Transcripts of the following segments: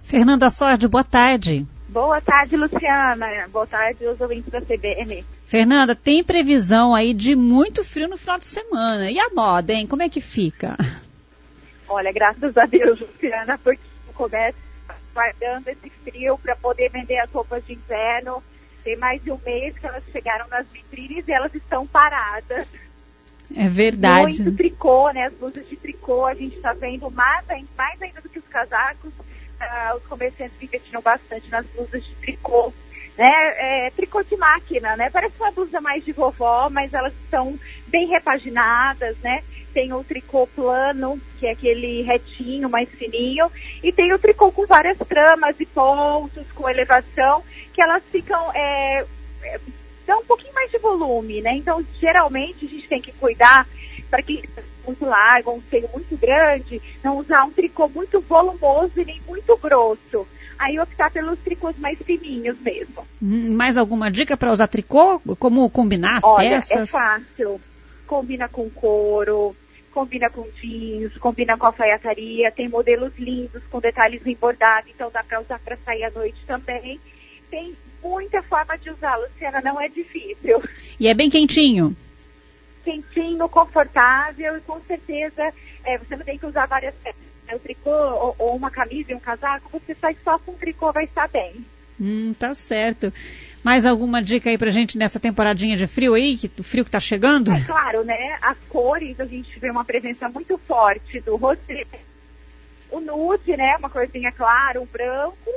Fernanda Sordi, boa tarde. Boa tarde, Luciana. Boa tarde aos ouvintes da CBN. Fernanda, tem previsão aí de muito frio no final de semana. E a moda, hein? Como é que fica? Olha, graças a Deus, Luciana, porque o comércio está guardando esse frio para poder vender as roupas de inverno. Tem mais de um mês que elas chegaram nas vitrines e elas estão paradas. É verdade. Muito tricô, né? As blusas de tricô, a gente está vendo mais ainda do que os casacos. Os comerciantes investiram bastante nas blusas de tricô, né? Tricô de máquina, né? Parece uma blusa mais de vovó, mas elas estão bem repaginadas, né? Tem o tricô plano, que é aquele retinho, mais fininho, e tem o tricô com várias tramas e pontos, com elevação, que elas ficam, dão um pouquinho mais de volume, né? Então, geralmente, a gente tem que cuidar para que muito largo, um seio muito grande, não usar um tricô muito volumoso e nem muito grosso. Aí optar pelos tricôs mais fininhos mesmo. Mais alguma dica para usar tricô? Como combinar as peças? É fácil. Combina com couro, combina com jeans, combina com alfaiataria. Tem modelos lindos com detalhes em bordado, então dá para usar para sair à noite também. Tem muita forma de usar, Luciana, não é difícil. E é bem quentinho? Quentinho, confortável e com certeza você não tem que usar várias peças. O tricô ou uma camisa e um casaco, você sai só com o tricô, vai estar bem. Tá certo. Mais alguma dica aí pra gente nessa temporadinha de frio aí, o frio que tá chegando? É claro, né? As cores, a gente vê uma presença muito forte do rosé. O nude, né? Uma corzinha clara, o branco,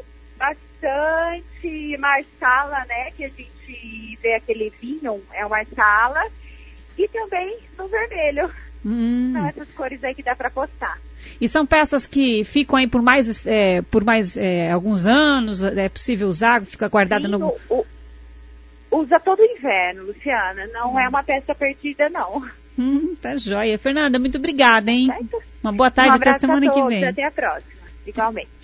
bastante marsala, né? Que a gente vê aquele vinho, é o marsala. E também no vermelho. São essas cores aí que dá para postar. E são peças que ficam aí por mais alguns anos? É possível usar? Fica guardada no... Usa todo o inverno, Luciana. Não é uma peça perdida, não. Tá joia. Fernanda, muito obrigada, hein? Certo? Uma boa tarde, até semana que vem. Até a próxima. Igualmente.